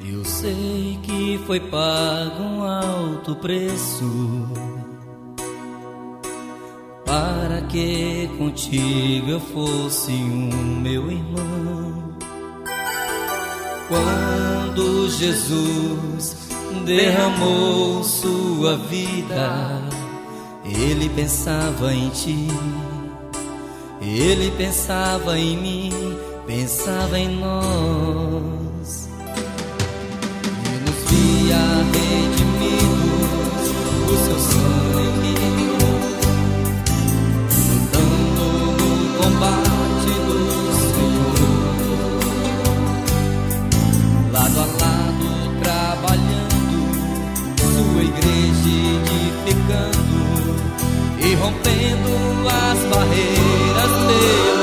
Eu sei que foi pago um alto preço para que contigo eu fosse um meu irmão. Quando Jesus derramou sua vida, Ele pensava em ti, Ele pensava em mim, pensava em nós. E nos via redimidos por seu sangue, lutando no combate do Senhor, lado a lado trabalhando, sua igreja edificando e rompendo as barreiras pelo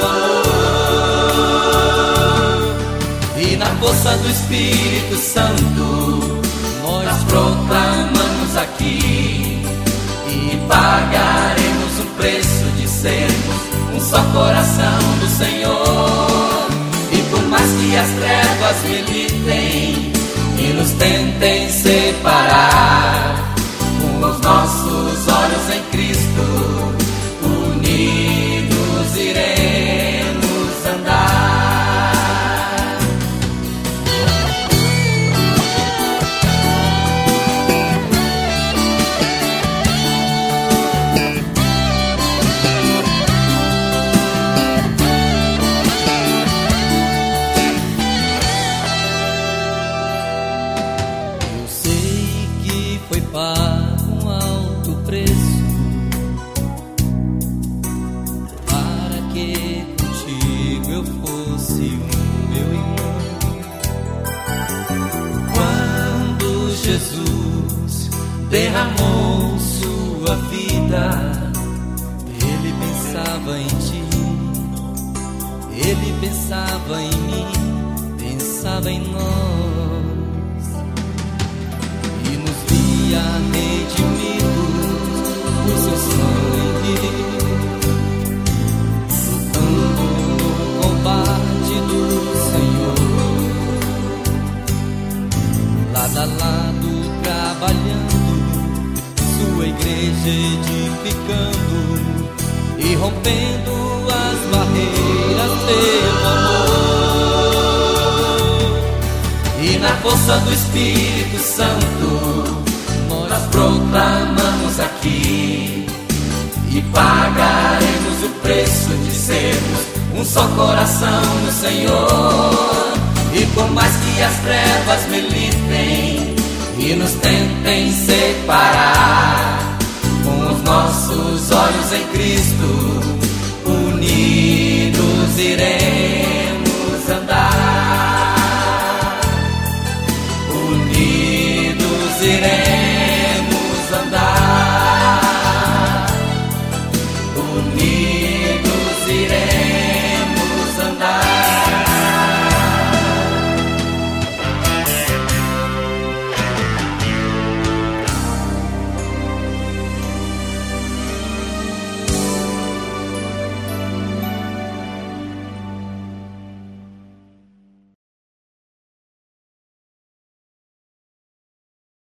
amor. E na força do Espírito Santo nós proclamamos aqui e pagaremos o preço de sermos um só coração do Senhor. E por mais que as trevas militem e nos tentem separar, com os nossos olhos em Cristo, unidos iremos andar. Eu sei que foi pago um alto preço para que contigo eu fosse um meu irmão. Quando Jesus derramou sua vida, Ele pensava em ti, Ele pensava em mim, pensava em nós. E nos via redimidos por seu sangue, lutando no combate do Senhor, lado a lado trabalhando, sua igreja edificando e rompendo as barreiras pelo amor. E na força do Espírito Santo nós proclamamos aqui e pagaremos o preço de sermos um só coração no Senhor. E por mais que as trevas militem e nos tentem separar, com os nossos olhos em Cristo, unidos iremos